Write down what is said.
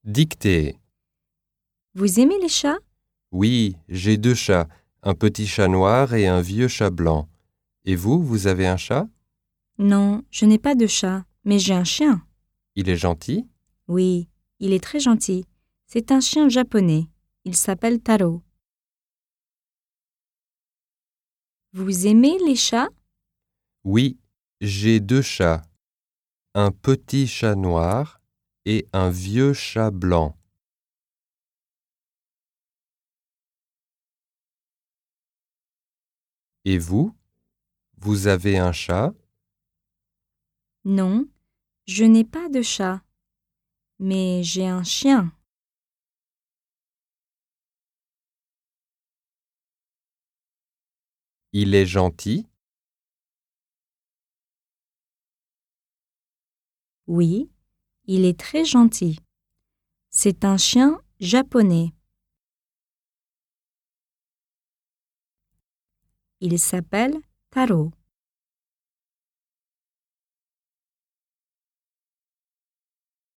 Dictée. Vous aimez les chats? Oui, j'ai 2 chats, un petit chat noir et un vieux chat blanc. Et vous, vous avez un chat? Non, je n'ai pas de chat, mais j'ai un chien. Il est gentil? Oui, il est très gentil. C'est un chien japonais. Il s'appelle Taro. Vous aimez les chats? Oui, j'ai 2 chats, un petit chat noir et un vieux chat blanc. Et vous, vous avez un chat? Non, je n'ai pas de chat, mais j'ai un chien. Il est gentil? Oui, il est très gentil. C'est un chien japonais. Il s'appelle Taro.